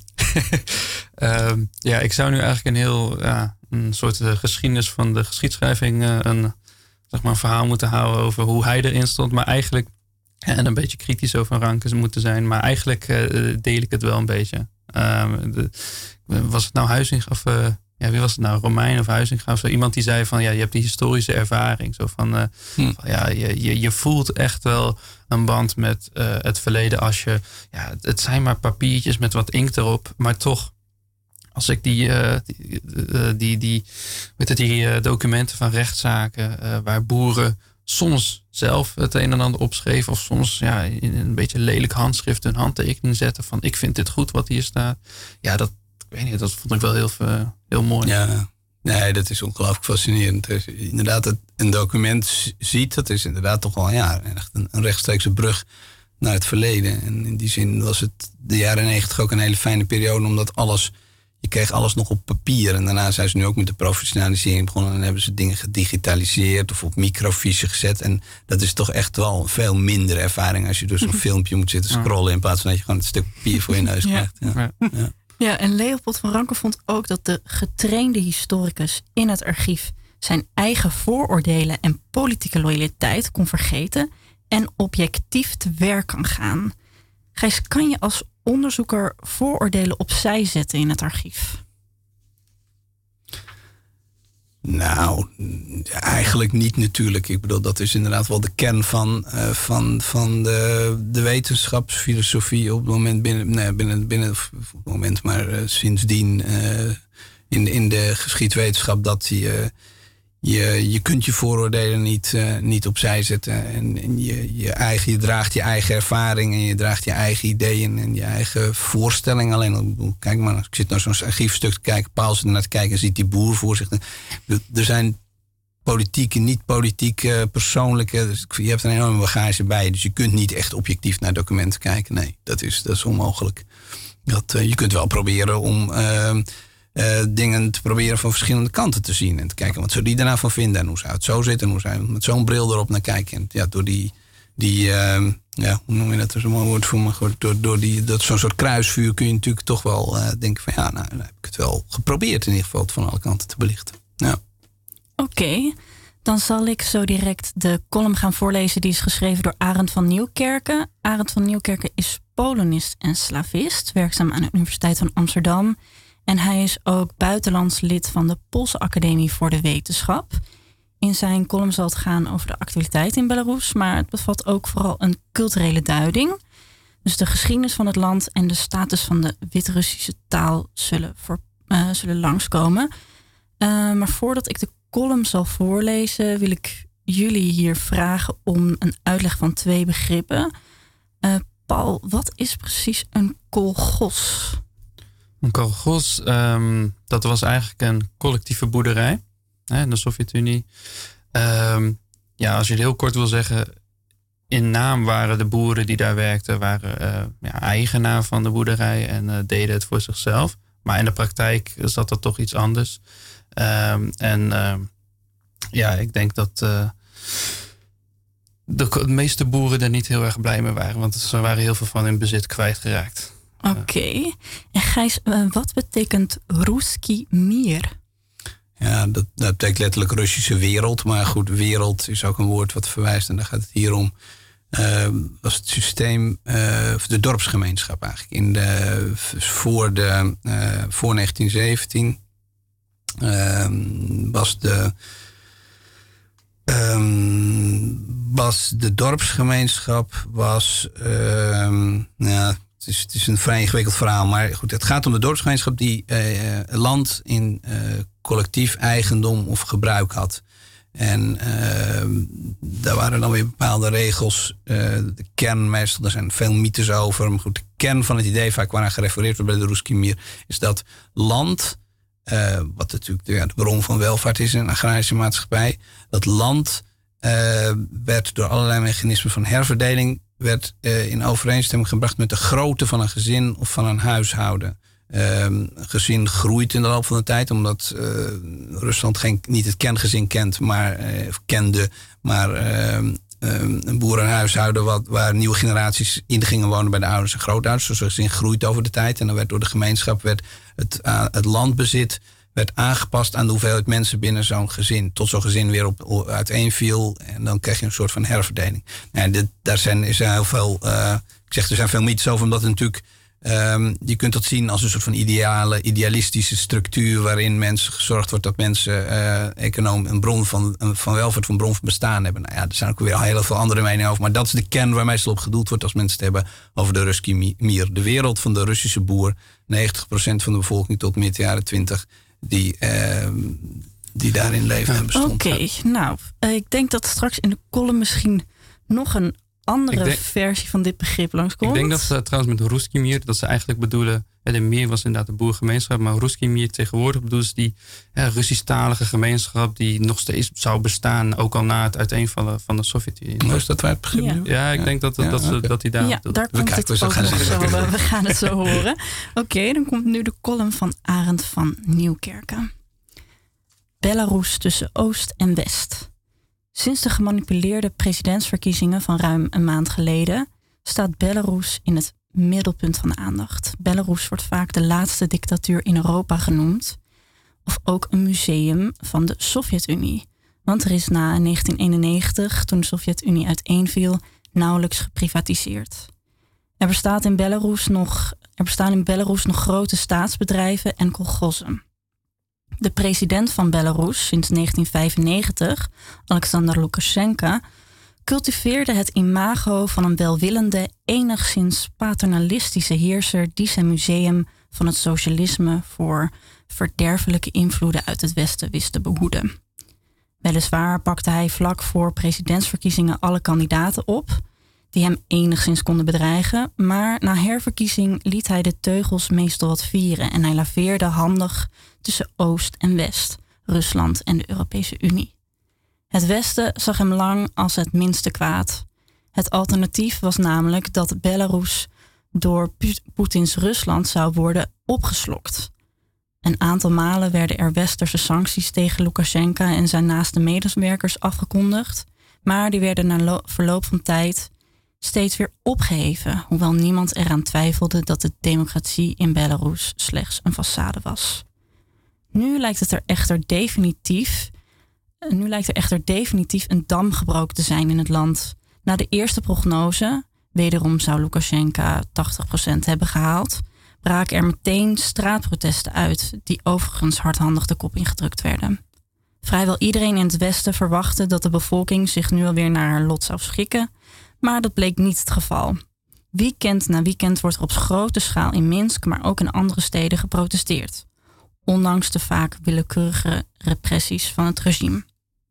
um, ja, ik zou nu eigenlijk een heel ja, een soort uh, geschiedenis van de geschiedschrijving uh, een, zeg maar een verhaal moeten houden over hoe hij erin stond. Maar eigenlijk, en een beetje kritisch over Ranke moeten zijn, maar eigenlijk uh, deel ik het wel een beetje. Um, de, was het nou Huizinga of uh, ja, wie was het nou? Romein of Huizinga of zo? Iemand die zei van ja, je hebt die historische ervaring. Zo van, uh, hm. van ja, je, je, je voelt echt wel een band met uh, het verleden als je, ja, het zijn maar papiertjes met wat inkt erop, maar toch, als ik die, uh, die, uh, die, die, weet het, die uh, documenten van rechtszaken, uh, waar boeren soms zelf het een en ander opschreven, of soms ja, in een beetje lelijk handschrift een handtekening zetten van ik vind dit goed wat hier staat. Ja, dat, ik weet niet, dat vond ik wel heel, uh, heel mooi.
Ja, nee, dat is ongelooflijk fascinerend. Als je inderdaad het, een document ziet, dat is inderdaad toch wel ja, echt een, een rechtstreekse brug naar het verleden. En in die zin was het de jaren negentig ook een hele fijne periode, omdat alles, je kreeg alles nog op papier. En daarna zijn ze nu ook met de professionalisering begonnen en hebben ze dingen gedigitaliseerd of op microfiche gezet. En dat is toch echt wel een veel minder ervaring als je door zo'n filmpje moet zitten scrollen in plaats van dat je gewoon het stuk papier voor je neus krijgt. Ja. Ja.
Ja. Ja, en Leopold van Ranke vond ook dat de getrainde historicus in het archief zijn eigen vooroordelen en politieke loyaliteit kon vergeten en objectief te werk kan gaan. Gijs, kan je als onderzoeker vooroordelen opzij zetten in het archief?
Nou, eigenlijk niet natuurlijk. Ik bedoel, dat is inderdaad wel de kern van, uh, van, van de, de wetenschapsfilosofie op het moment binnen, nee, binnen, binnen op het moment, maar uh, sindsdien uh, in, in de geschiedwetenschap dat je, uh, je, je kunt je vooroordelen niet, uh, niet opzij zetten. En, en je, je, eigen, je draagt je eigen ervaring en je draagt je eigen ideeën en je eigen voorstelling. Alleen, kijk maar, ik zit naar zo'n archiefstuk te kijken, Paul zit naar te kijken en ziet die boer voor zich. Er zijn politieke, niet-politieke, persoonlijke, dus je hebt een enorme bagage bij, dus je kunt niet echt objectief naar documenten kijken. Nee, dat is, dat is onmogelijk. Dat, uh, je kunt wel proberen om Uh, Uh, dingen te proberen van verschillende kanten te zien. En te kijken wat zou die daarna van vinden. En hoe zou het zo zitten. En hoe zou je met zo'n bril erop naar kijken. En ja, door die, die uh, ja, hoe noem je dat? Dat is een mooi woord voor me. Door, door die, dat zo'n soort kruisvuur kun je natuurlijk toch wel uh, denken van ja, nou, dan heb ik het wel geprobeerd in ieder geval het van alle kanten te belichten. Ja.
Oké, okay, dan zal ik zo direct de column gaan voorlezen. Die is geschreven door Arend van Nieuwkerken. Arend van Nieuwkerken is Polonist en slavist. Werkzaam aan de Universiteit van Amsterdam. En hij is ook buitenlands lid van de Poolse Academie voor de Wetenschap. In zijn column zal het gaan over de actualiteit in Belarus, maar het bevat ook vooral een culturele duiding. Dus de geschiedenis van het land en de status van de Wit-Russische taal zullen, voor, uh, zullen langskomen. Uh, maar voordat ik de column zal voorlezen, wil ik jullie hier vragen om een uitleg van twee begrippen. Uh, Paul, wat is precies een kolgos?
Een kolgos, um, dat was eigenlijk een collectieve boerderij hè, in de Sovjet-Unie. Um, ja, als je het heel kort wil zeggen, in naam waren de boeren die daar werkten, waren uh, ja, eigenaar van de boerderij en uh, deden het voor zichzelf. Maar in de praktijk zat dat toch iets anders. Um, en uh, ja, ik denk dat uh, de, de meeste boeren er niet heel erg blij mee waren, want ze waren heel veel van hun bezit kwijtgeraakt.
Oké. Okay. En Gijs, uh, wat betekent Ruski Mir?
Ja, dat, dat betekent letterlijk Russische wereld. Maar goed, wereld is ook een woord wat verwijst. En daar gaat het hier om. Uh, was het systeem, uh, de dorpsgemeenschap eigenlijk. In de, voor, de, uh, voor negentien zeventien uh, was de... Um, was de dorpsgemeenschap was... Uh, ja, het, is, het is een vrij ingewikkeld verhaal. Maar goed, het gaat om de dorpsgemeenschap die uh, land in uh, collectief eigendom of gebruik had. En uh, daar waren dan weer bepaalde regels. Uh, de kern meestal, er zijn veel mythes over. Maar goed, de kern van het idee, vaak waaraan gerefereerd wordt bij de Ruski Mir, is dat land, uh, wat natuurlijk de, ja, de bron van welvaart is in een agrarische maatschappij, dat land uh, werd door allerlei mechanismen van herverdeling werd uh, in overeenstemming gebracht met de grootte van een gezin of van een huishouden. Um, gezin groeit in de loop van de tijd, omdat uh, Rusland geen, niet het kerngezin kent, maar uh, kende, maar uh, um, een boerenhuishouden wat, waar nieuwe generaties in gingen wonen bij de ouders en grootouders. Dus het gezin groeit over de tijd en dan werd door de gemeenschap werd het, uh, het landbezit werd aangepast aan de hoeveelheid mensen binnen zo'n gezin. Tot zo'n gezin weer op, uiteenviel en dan krijg je een soort van herverdeling. En dit, daar zijn, is heel veel, uh, ik zeg er zijn veel mythes over, omdat het natuurlijk Um, je kunt dat zien als een soort van ideale, idealistische structuur waarin mensen gezorgd wordt dat mensen uh, econoom een bron van, van welvaart, van bron van bestaan hebben. Nou ja, er zijn ook weer al heel veel andere meningen over, maar dat is de kern waar meestal op gedoeld wordt als mensen het hebben over de Ruski Mir. De wereld van de Russische boer, negentig procent van de bevolking tot midden jaren twintig, die, uh, die daarin leven en bestond.
Oké, okay, nou, uh, ik denk dat straks in de column misschien nog een andere denk, versie van dit begrip langskomt.
Ik denk dat ze trouwens met Ruski Mir, dat ze eigenlijk bedoelen, de Mir was inderdaad de boergemeenschap, maar Ruski Mir tegenwoordig bedoelen ze die ja, Russisch-talige gemeenschap die nog steeds zou bestaan, ook al na het uiteenvallen van de Sovjet-Unie.
Nou, is dat waar het begrip
ja.
nu?
Ja, ik ja. denk dat, ja, dat, ze, okay. dat die daar...
Ja, daar komt kijken, het ook nog zo. We, we gaan het zo horen. Oké, okay, dan komt nu de column van Arend van Nieuwkerken. Belarus tussen Oost en West. Sinds de gemanipuleerde presidentsverkiezingen van ruim een maand geleden staat Belarus in het middelpunt van de aandacht. Belarus wordt vaak de laatste dictatuur in Europa genoemd. Of ook een museum van de Sovjet-Unie. Want er is na negentien eenennegentig, toen de Sovjet-Unie uiteenviel, nauwelijks geprivatiseerd. Er, bestaat in Belarus nog, er bestaan in Belarus nog grote staatsbedrijven en kolgossen. De president van Belarus sinds negentien vijfennegentig, Alexander Lukasjenko, cultiveerde het imago van een welwillende, enigszins paternalistische heerser die zijn museum van het socialisme voor verderfelijke invloeden uit het Westen wist te behoeden. Weliswaar pakte hij vlak voor presidentsverkiezingen alle kandidaten op die hem enigszins konden bedreigen, maar na herverkiezing liet hij de teugels meestal wat vieren en hij laveerde handig tussen Oost en West, Rusland en de Europese Unie. Het Westen zag hem lang als het minste kwaad. Het alternatief was namelijk dat Belarus door Poetins Rusland zou worden opgeslokt. Een aantal malen werden er westerse sancties tegen Lukasjenko en zijn naaste medewerkers afgekondigd, maar die werden na verloop van tijd steeds weer opgeheven, hoewel niemand eraan twijfelde dat de democratie in Belarus slechts een façade was. Nu lijkt het er echter definitief, nu lijkt er echter definitief een dam gebroken te zijn in het land. Na de eerste prognose, wederom zou Lukasjenko tachtig procent hebben gehaald, braken er meteen straatprotesten uit, die overigens hardhandig de kop ingedrukt werden. Vrijwel iedereen in het Westen verwachtte dat de bevolking zich nu alweer naar haar lot zou schikken, maar dat bleek niet het geval. Weekend na weekend wordt er op grote schaal in Minsk, maar ook in andere steden geprotesteerd, ondanks de vaak willekeurige repressies van het regime.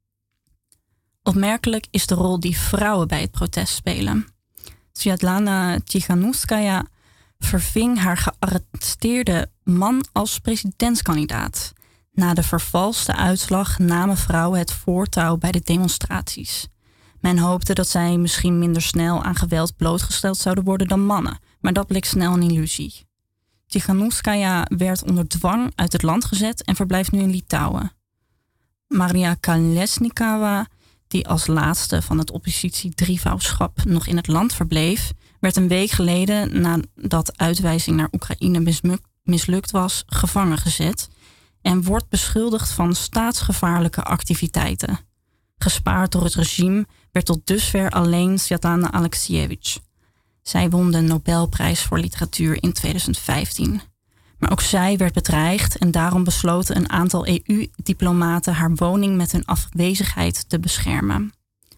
Opmerkelijk is de rol die vrouwen bij het protest spelen. Sviatlana Tsikhanouskaya verving haar gearresteerde man als presidentskandidaat. Na de vervalste uitslag namen vrouwen het voortouw bij de demonstraties. Men hoopte dat zij misschien minder snel aan geweld blootgesteld zouden worden dan mannen, maar dat bleek snel een illusie. Tsikhanouskaya werd onder dwang uit het land gezet en verblijft nu in Litouwen. Maria Kolesnikova die als laatste van het oppositie-drievouwschap nog in het land verbleef, werd een week geleden, nadat uitwijzing naar Oekraïne mislukt was, gevangen gezet en wordt beschuldigd van staatsgevaarlijke activiteiten. Gespaard door het regime werd tot dusver alleen Svetlana Alexievich. Zij won de Nobelprijs voor literatuur in tweeduizend vijftien. Maar ook zij werd bedreigd en daarom besloten een aantal E U-diplomaten haar woning met hun afwezigheid te beschermen.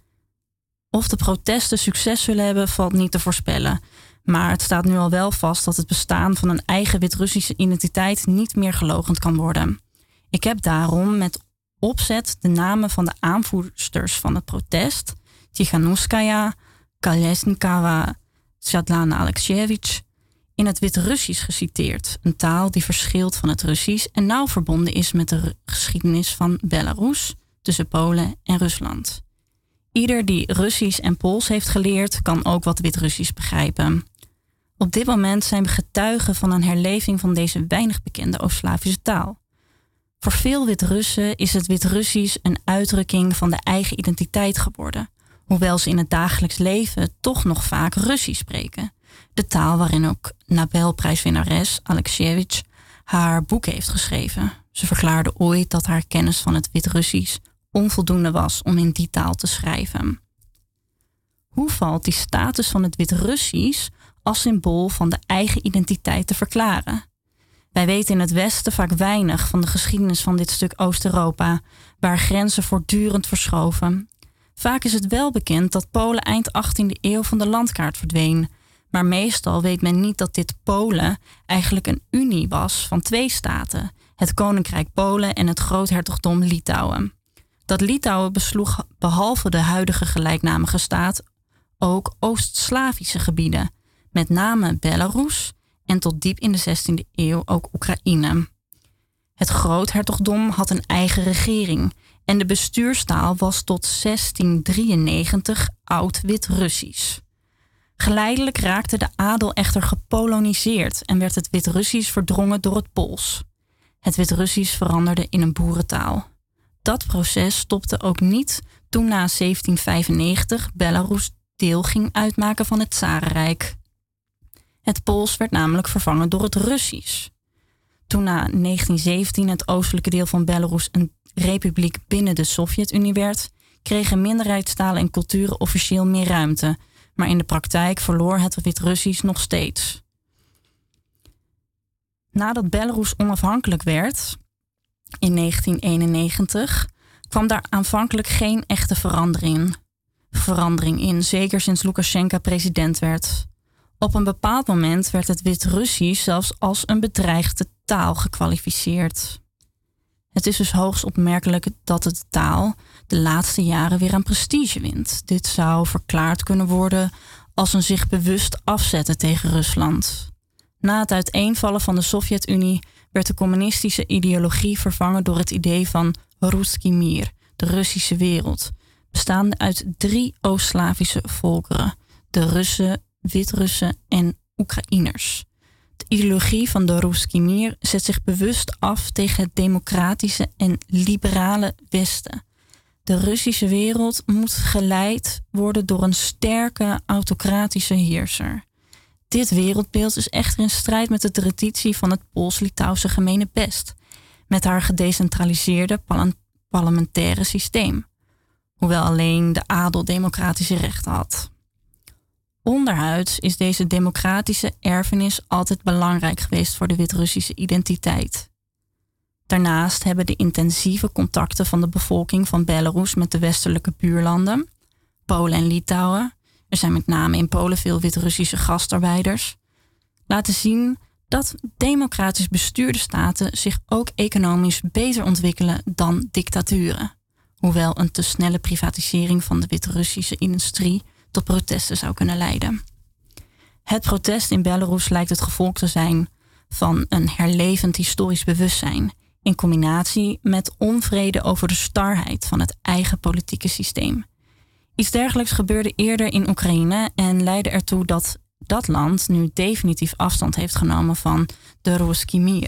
Of de protesten succes zullen hebben, valt niet te voorspellen. Maar het staat nu al wel vast dat het bestaan van een eigen Wit-Russische identiteit niet meer geloochend kan worden. Ik heb daarom met opzet de namen van de aanvoersters van het protest, Tikhanovskaya, Kolesnikova, Svetlana Alexievich, in het Wit-Russisch geciteerd. Een taal die verschilt van het Russisch en nauw verbonden is met de geschiedenis van Belarus tussen Polen en Rusland. Ieder die Russisch en Pools heeft geleerd, kan ook wat Wit-Russisch begrijpen. Op dit moment zijn we getuigen van een herleving van deze weinig bekende Oost-Slavische taal. Voor veel Wit-Russen is het Wit-Russisch een uitdrukking van de eigen identiteit geworden, hoewel ze in het dagelijks leven toch nog vaak Russisch spreken. De taal waarin ook Nobelprijswinnares Alexievich haar boek heeft geschreven. Ze verklaarde ooit dat haar kennis van het Wit-Russisch onvoldoende was om in die taal te schrijven. Hoe valt die status van het Wit-Russisch als symbool van de eigen identiteit te verklaren? Wij weten in het Westen vaak weinig van de geschiedenis van dit stuk Oost-Europa, waar grenzen voortdurend verschoven. Vaak is het wel bekend dat Polen eind achttiende eeuw van de landkaart verdween. Maar meestal weet men niet dat dit Polen eigenlijk een unie was van twee staten, het Koninkrijk Polen en het Groothertogdom Litouwen. Dat Litouwen besloeg behalve de huidige gelijknamige staat ook Oost-Slavische gebieden, met name Belarus en tot diep in de zestiende eeuw ook Oekraïne. Het Groothertogdom had een eigen regering en de bestuurstaal was tot zestien drieënnegentig Oud-Wit-Russisch. Geleidelijk raakte de adel echter gepoloniseerd en werd het Wit-Russisch verdrongen door het Pools. Het Wit-Russisch veranderde in een boerentaal. Dat proces stopte ook niet toen na zeventien vijfennegentig Belarus deel ging uitmaken van het Tsarenrijk. Het Pools werd namelijk vervangen door het Russisch. Toen na negentien zeventien het oostelijke deel van Belarus een republiek binnen de Sovjet-Unie werd, kregen minderheidstalen en culturen officieel meer ruimte, maar in de praktijk verloor het Wit-Russisch nog steeds. Nadat Belarus onafhankelijk werd, in negentien eenennegentig, kwam daar aanvankelijk geen echte verandering, verandering in, zeker sinds Lukasjenko president werd. Op een bepaald moment werd het Wit-Russisch zelfs als een bedreigde taal gekwalificeerd. Het is dus hoogst opmerkelijk dat de taal de laatste jaren weer aan prestige wint. Dit zou verklaard kunnen worden als een zich bewust afzetten tegen Rusland. Na het uiteenvallen van de Sovjet-Unie werd de communistische ideologie vervangen door het idee van Ruski Mir, de Russische wereld, bestaande uit drie Oost-Slavische volkeren, de Russen, Wit-Russen en Oekraïners. De ideologie van de Ruski Mir zet zich bewust af tegen het democratische en liberale Westen. De Russische wereld moet geleid worden door een sterke autocratische heerser. Dit wereldbeeld is echter in strijd met de traditie van het Pools-Litouwse gemeenebest, met haar gedecentraliseerde parlementaire systeem, hoewel alleen de adel democratische rechten had. Onderhuids is deze democratische erfenis altijd belangrijk geweest voor de Wit-Russische identiteit. Daarnaast hebben de intensieve contacten van de bevolking van Belarus met de westelijke buurlanden, Polen en Litouwen, er zijn met name in Polen veel Wit-Russische gastarbeiders, laten zien dat democratisch bestuurde staten zich ook economisch beter ontwikkelen dan dictaturen, hoewel een te snelle privatisering van de Wit-Russische industrie tot protesten zou kunnen leiden. Het protest in Belarus lijkt het gevolg te zijn van een herlevend historisch bewustzijn, in combinatie met onvrede over de starheid van het eigen politieke systeem. Iets dergelijks gebeurde eerder in Oekraïne en leidde ertoe dat dat land nu definitief afstand heeft genomen van de Ruski Mir,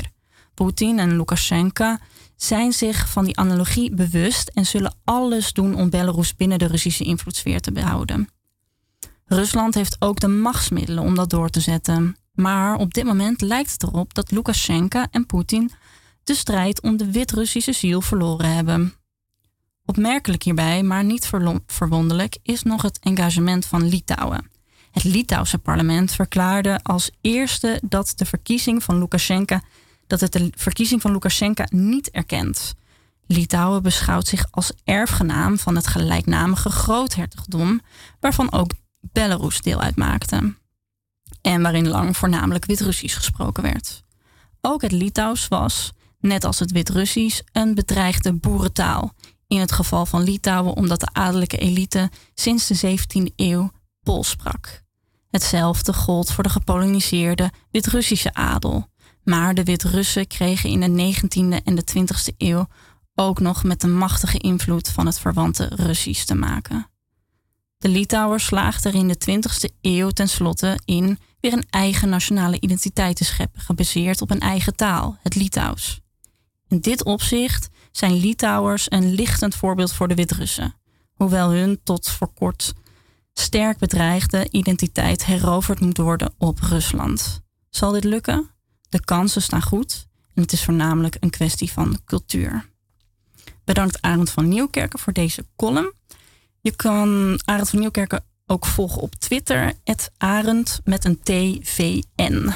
Poetin en Lukasjenko zijn zich van die analogie bewust en zullen alles doen om Belarus binnen de Russische invloedssfeer te behouden. Rusland heeft ook de machtsmiddelen om dat door te zetten. Maar op dit moment lijkt het erop dat Lukasjenko en Poetin de strijd om de Wit-Russische ziel verloren hebben. Opmerkelijk hierbij, maar niet verlo- verwonderlijk, is nog het engagement van Litouwen. Het Litouwse parlement verklaarde als eerste dat de verkiezing van Lukasjenko dat het de verkiezing van Lukasjenko niet erkent. Litouwen beschouwt zich als erfgenaam van het gelijknamige groothertogdom, waarvan ook Belarus deel uitmaakte. En waarin lang voornamelijk Wit-Russisch gesproken werd. Ook het Litouws was, net als het Wit-Russisch, een bedreigde boerentaal. In het geval van Litouwen omdat de adellijke elite sinds de zeventiende eeuw Pools sprak. Hetzelfde gold voor de gepoloniseerde Wit-Russische adel. Maar de Wit-Russen kregen in de negentiende en de twintigste eeuw ook nog met de machtige invloed van het verwante Russisch te maken. De Litouwers slaagden er in de twintigste eeuw tenslotte in weer een eigen nationale identiteit te scheppen, gebaseerd op een eigen taal, het Litouws. In dit opzicht zijn Litouwers een lichtend voorbeeld voor de Wit-Russen, hoewel hun tot voor kort sterk bedreigde identiteit heroverd moet worden op Rusland. Zal dit lukken? De kansen staan goed en het is voornamelijk een kwestie van cultuur. Bedankt Arend van Nieuwkerken voor deze column. Je kan Arend van Nieuwkerken ook volgen op Twitter, at Arend met een T V N.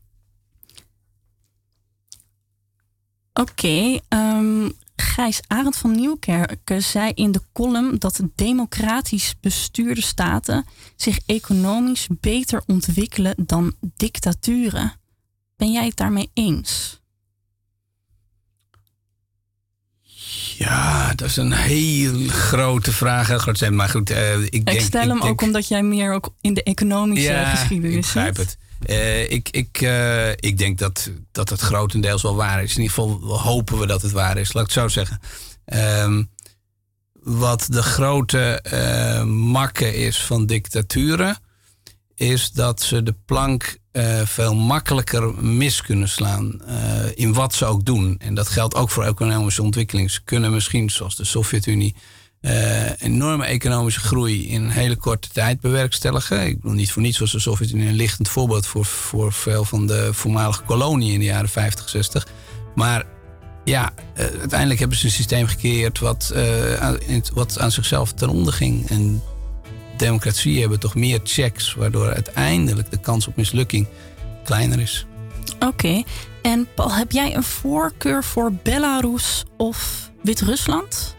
Oké, okay, um, Gijs Arend van Nieuwkerken zei in de column dat democratisch bestuurde staten zich economisch beter ontwikkelen dan dictaturen. Ben jij het daarmee eens?
Ja, dat is een heel grote vraag. Heel groot zijn, maar goed, uh, ik, ik denk...
Ik stel hem
ik denk,
ook omdat jij meer ook in de economische
ja,
geschiedenis
ik begrijp
zit.
het. Uh, ik, ik, uh, ik denk dat, dat het grotendeels wel waar is. In ieder geval hopen we dat het waar is, laat ik het zo zeggen. Um, wat de grote uh, makke is van dictaturen, is dat ze de plank uh, veel makkelijker mis kunnen slaan uh, in wat ze ook doen. En dat geldt ook voor economische ontwikkeling. Ze kunnen misschien, zoals de Sovjet-Unie, uh, enorme economische groei in een hele korte tijd bewerkstelligen. Ik bedoel, niet voor niets was de Sovjet-Unie een lichtend voorbeeld voor, voor veel van de voormalige koloniën in de jaren vijftig, zestig. Maar ja, uh, uiteindelijk hebben ze een systeem gecreëerd wat, uh, aan, wat aan zichzelf ten onder ging. En democratieën hebben toch meer checks, waardoor uiteindelijk de kans op mislukking kleiner is.
Oké, okay. En Paul, heb jij een voorkeur voor Belarus of Wit-Rusland?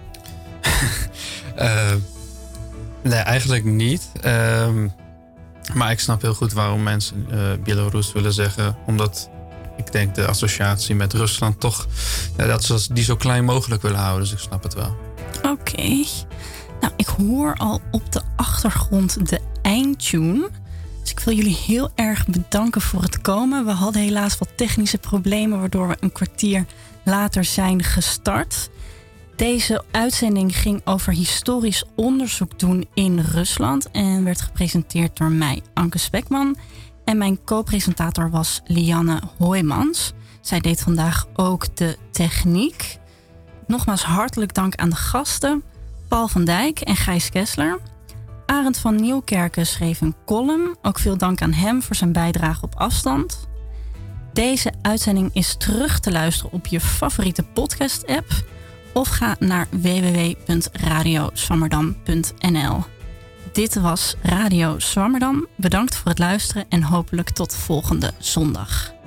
uh, nee, eigenlijk niet. Uh, maar ik snap heel goed waarom mensen uh, Belarus willen zeggen. Omdat ik denk de associatie met Rusland toch, uh, dat ze die zo klein mogelijk willen houden. Dus ik snap het wel.
Oké. Okay. Nou, ik hoor al op de achtergrond de eindtune. Dus ik wil jullie heel erg bedanken voor het komen. We hadden helaas wat technische problemen, waardoor we een kwartier later zijn gestart. Deze uitzending ging over historisch onderzoek doen in Rusland en werd gepresenteerd door mij, Anke Spekman. En mijn co-presentator was Lianne Hoijmans. Zij deed vandaag ook de techniek. Nogmaals hartelijk dank aan de gasten, Paul van Dijk en Gijs Kessler. Arend van Nieuwkerken schreef een column. Ook veel dank aan hem voor zijn bijdrage op afstand. Deze uitzending is terug te luisteren op je favoriete podcast-app. Of ga naar w w w punt radio zwammerdam punt n l. Dit was Radio Zwammerdam. Bedankt voor het luisteren en hopelijk tot volgende zondag.